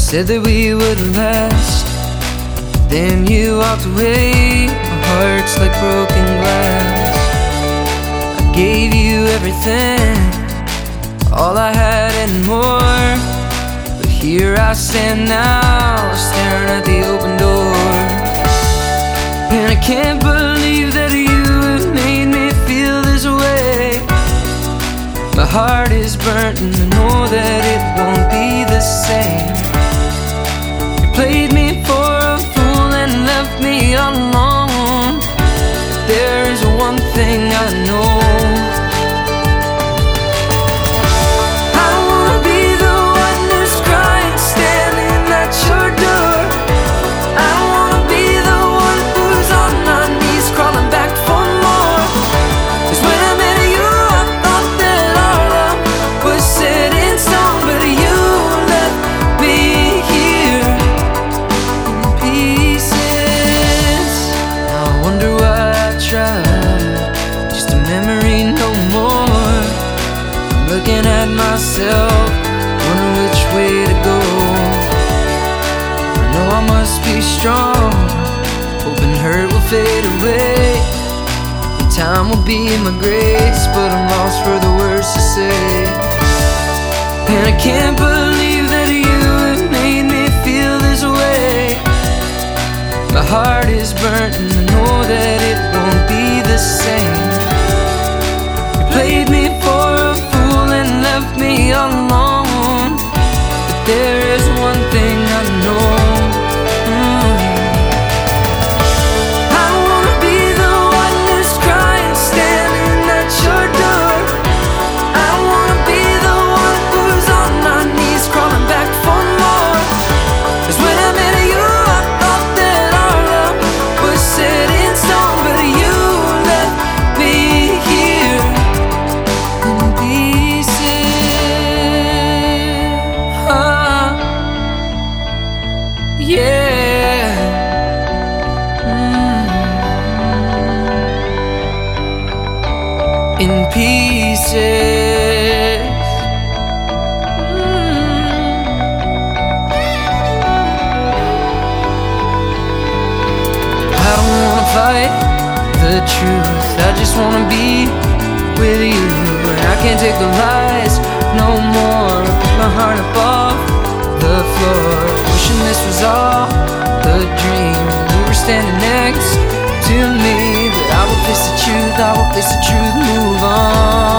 said that we wouldn't last, then you walked away. My heart's like broken glass. I gave you everything, all I had and more, but here I stand now, staring at the open door. And I can't believe that you have made me feel this way. My heart is burnt and I know that it won't be the same. You played me for a fool and left me all alone. But there is one thing I know: I don't wanna be the one who's crying, standing at your door. I don't wanna be the one who's on my knees, crawling back for more. 'Cause when I met you, I thought that our love was set in stone, but you left me here in pieces. I wonder why I tried, just a memory no more. I'm looking at myself, wondering which way to go. I know I must be strong, hoping hurt will fade away, and time will be my grace, but I'm lost for the words to say. And I can't believe that you have made me feel this way. My heart is burnt and I know that it won't be the same. You played me for a fool and left me all alone, but there is one thing I know. I don't wanna be the one who's crying, standing at your door. I don't wanna be the one who's on my knees, crawling back for more. 'Cause when I met you, I thought that our love was set in stone, but you left me here in pieces. Yeah. In pieces. I don't wanna fight the truth, I just wanna be with you. And I can't take the lies no more, pick my heart up off the floor, wishing this was all a dream. You were standing next to me, but I will face the truth, I will face the truth, move on.